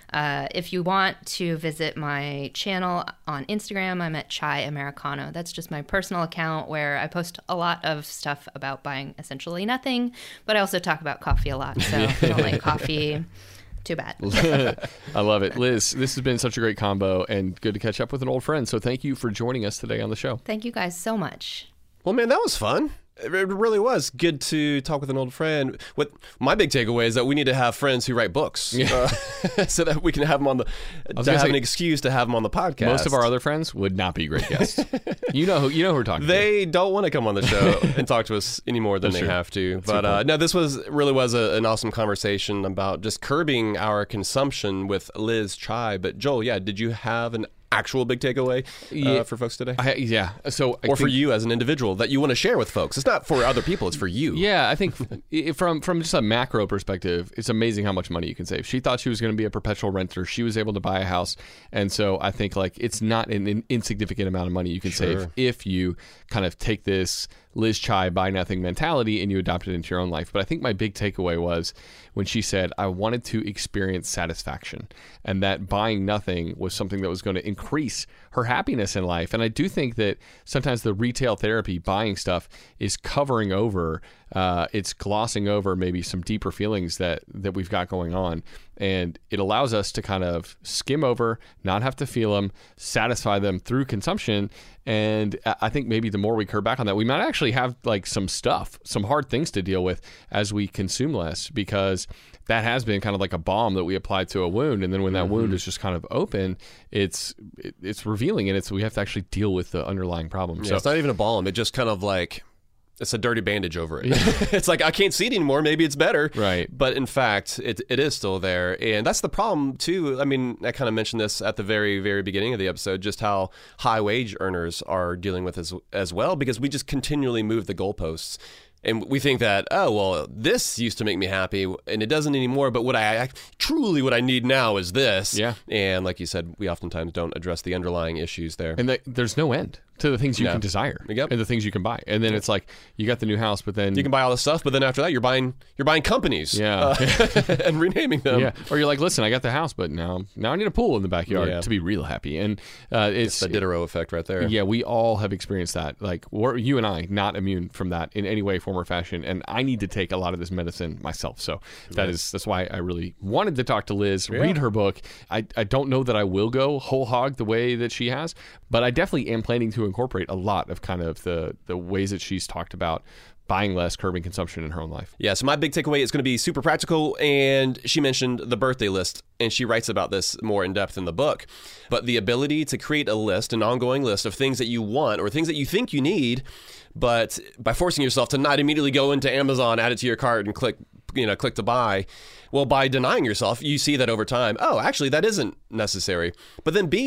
if you want to visit my channel on Instagram, I'm at Chai Americano. That's just my personal account where I post a lot of stuff about buying essentially nothing, but I also talk about coffee a lot. So if you don't like coffee, too bad. I love it. Liz, this has been such a great combo and good to catch up with an old friend. So thank you for joining us today on the show. Thank you guys so much. Well, man, that was fun. It really was good to talk with an old friend. What my big takeaway is that we need to have friends who write books, so that we can have them on an excuse to have them on the podcast. Most of our other friends would not be great guests. you know who we're talking to. They don't want to come on the show and talk to us any more than they have to. But no, this really was an awesome conversation about just curbing our consumption with Liz Chai. But Joel, did you have an actual big takeaway for folks today? So for you as an individual that you want to share with folks. It's not for other people, it's for you. Yeah, I think from just a macro perspective, it's amazing how much money you can save. She thought she was going to be a perpetual renter. She was able to buy a house. And so I think it's not an insignificant amount of money you can save if you kind of take this Liz Chai buy nothing mentality and you adopt it into your own life. But I think my big takeaway was when she said, I wanted to experience satisfaction, and that buying nothing was something that was going to increase her happiness in life. And I do think that sometimes the retail therapy, buying stuff, is covering over, it's glossing over maybe some deeper feelings that we've got going on. And it allows us to kind of skim over, not have to feel them, satisfy them through consumption. And I think maybe the more we curb back on that, we might actually have some hard things to deal with as we consume less, because that has been kind of like a balm that we apply to a wound. And then when that wound is just kind of open, it's revealing, and we have to actually deal with the underlying problem. Yeah, so it's not even a balm. It just kind of it's a dirty bandage over it. It's like, I can't see it anymore. Maybe it's better. Right. But in fact, it is still there. And that's the problem, too. I mean, I kind of mentioned this at the very, very beginning of the episode, just how high wage earners are dealing with as well, because we just continually move the goalposts. And we think that, oh, well, this used to make me happy, and it doesn't anymore. But what I need now is this. Yeah. And like you said, we oftentimes don't address the underlying issues there. And there's no end to the things you can desire and the things you can buy. And then it's like, you got the new house, but then you can buy all this stuff, but then after that, you're buying companies, and renaming them. Yeah. Or you're like, listen, I got the house, but now I need a pool in the backyard to be real happy. And it's the Diderot effect right there. Yeah, we all have experienced that. Like, you and I, not immune from that in any way, form, or fashion. And I need to take a lot of this medicine myself. So that's why I really wanted to talk to Liz, read her book. I don't know that I will go whole hog the way that she has, but I definitely am planning to incorporate a lot of kind of the ways that she's talked about buying less, curbing consumption in her own life. Yeah, so my big takeaway is going to be super practical, and she mentioned the birthday list, and she writes about this more in depth in the book. But the ability to create a list, an ongoing list of things that you want or things that you think you need, but by forcing yourself to not immediately go into Amazon, add it to your cart, and click to buy. Well, by denying yourself, you see that over time, oh, actually, that isn't necessary. But then B,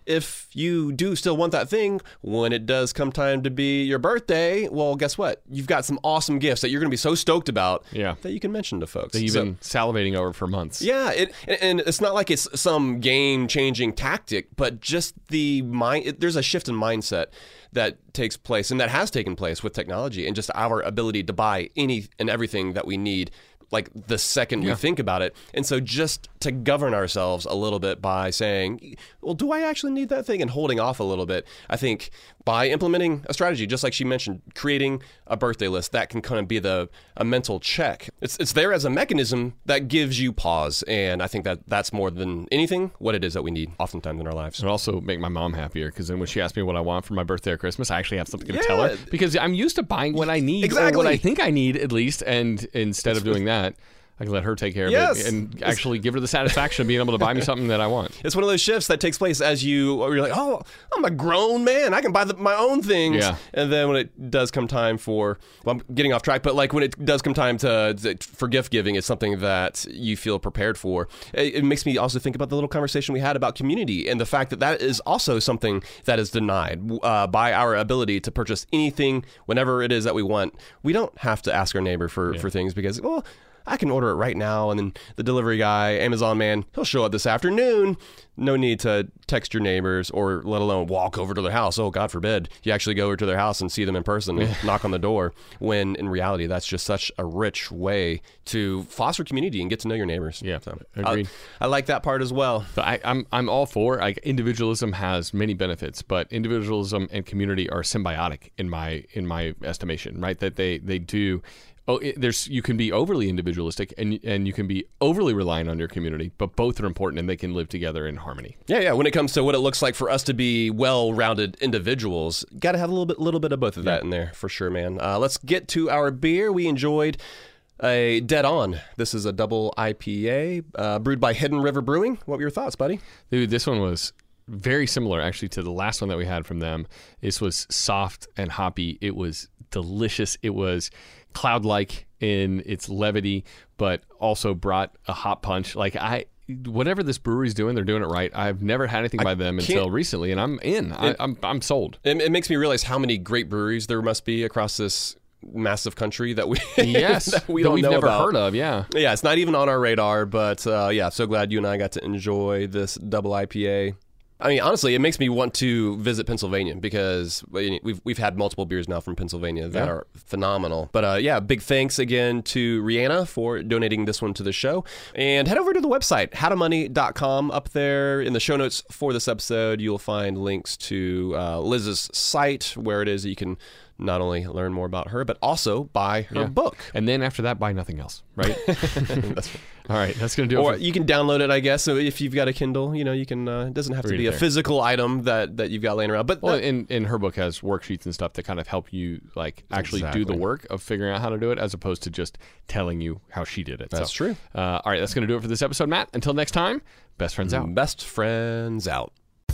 if you do still want that thing, when it does come time to be your birthday, well, guess what? You've got some awesome gifts that you're going to be so stoked about that you can mention to folks. That you've been salivating over for months. Yeah, and it's not like it's some game-changing tactic, but just there's a shift in mindset that takes place and that has taken place with technology and just our ability to buy any and everything that we need like the second we think about it. And so just to govern ourselves a little bit by saying, well, do I actually need that thing? And holding off a little bit. I think by implementing a strategy, just like she mentioned, creating a birthday list, that can kind of be a mental check. It's there as a mechanism that gives you pause. And I think that's more than anything what it is that we need oftentimes in our lives. It'll also make my mom happier because then when she asks me what I want for my birthday or Christmas, I actually have something to tell her because I'm used to buying what I need or what I think I need at least. And instead of doing that, I can let her take care of it and actually give her the satisfaction of being able to buy me something that I want. It's one of those shifts that takes place as you're like, oh, I'm a grown man. I can buy my own things. Yeah. And then when it does come time I'm getting off track, but like when it does come time for gift giving, it's something that you feel prepared for. It makes me also think about the little conversation we had about community and the fact that is also something that is denied by our ability to purchase anything whenever it is that we want. We don't have to ask our neighbor for things because, well, I can order it right now, and then the delivery guy, Amazon man, he'll show up this afternoon. No need to text your neighbors or let alone walk over to their house. Oh, God forbid. You actually go over to their house and see them in person and knock on the door, when in reality, that's just such a rich way to foster community and get to know your neighbors. Yeah, so, agreed. I like that part as well. So I'm all for individualism has many benefits, but individualism and community are symbiotic in my estimation, right? That they do. You can be overly individualistic and you can be overly reliant on your community, but both are important and they can live together in harmony. Yeah. When it comes to what it looks like for us to be well-rounded individuals, got to have a little bit of both of that in there for sure, man. Let's get to our beer. We enjoyed a Dead On. This is a double IPA brewed by Hidden River Brewing. What were your thoughts, buddy? Dude, this one was very similar actually to the last one that we had from them. This was soft and hoppy. It was delicious. It was cloud-like in its levity, but also brought a hot punch. Whatever this brewery's doing, they're doing it right. I've never had anything by them until recently, and I'm in. I'm sold. It makes me realize how many great breweries there must be across this massive country that we that we've never heard of. Yeah, it's not even on our radar. But so glad you and I got to enjoy this double IPA. I mean, honestly, it makes me want to visit Pennsylvania because we've had multiple beers now from Pennsylvania that are phenomenal. But big thanks again to Rihanna for donating this one to the show. And head over to the website, howtomoney.com. Up there in the show notes for this episode, you'll find links to Liz's site where it is that you can not only learn more about her, but also buy her book. And then after that, buy nothing else, right? All right, that's going to do it. Or you can download it, I guess. So if you've got a Kindle, you can, it doesn't have to be a physical item that you've got laying around. But in her book has worksheets and stuff that kind of help you actually do the work of figuring out how to do it as opposed to just telling you how she did it. That's true. All right, that's going to do it for this episode, Matt. Until next time, best friends out. Best friends out.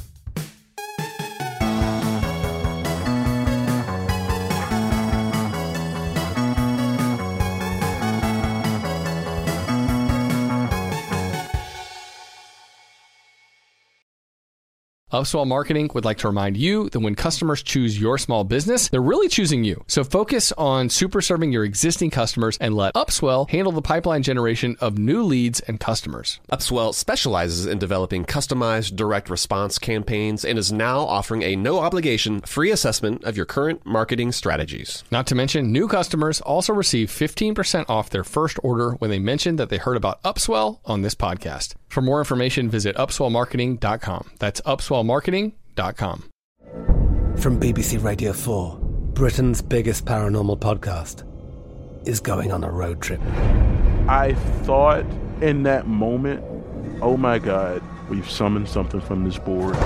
Upswell Marketing would like to remind you that when customers choose your small business, they're really choosing you. So focus on super serving your existing customers and let Upswell handle the pipeline generation of new leads and customers. Upswell specializes in developing customized direct response campaigns and is now offering a no-obligation free assessment of your current marketing strategies. Not to mention, new customers also receive 15% off their first order when they mention that they heard about Upswell on this podcast. For more information, visit upswellmarketing.com. That's upswellmarketing.com. From BBC Radio 4, Britain's biggest paranormal podcast is going on a road trip. I thought in that moment, oh my God, we've summoned something from this board.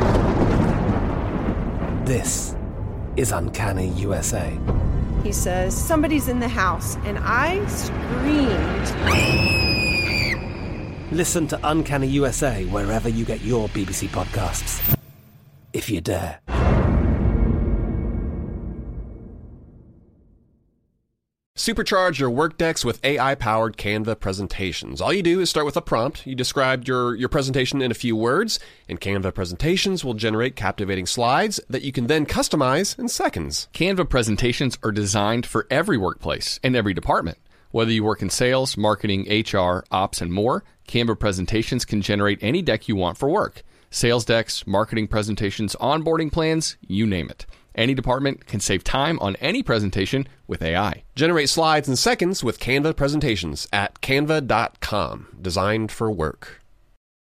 This is Uncanny USA. He says, somebody's in the house, and I screamed. Listen to Uncanny USA wherever you get your BBC podcasts, if you dare. Supercharge your work decks with AI-powered Canva presentations. All you do is start with a prompt. You describe your presentation in a few words, and Canva presentations will generate captivating slides that you can then customize in seconds. Canva presentations are designed for every workplace and every department. Whether you work in sales, marketing, HR, ops, and more, Canva presentations can generate any deck you want for work. Sales decks, marketing presentations, onboarding plans, you name it. Any department can save time on any presentation with AI. Generate slides in seconds with Canva presentations at canva.com. Designed for work.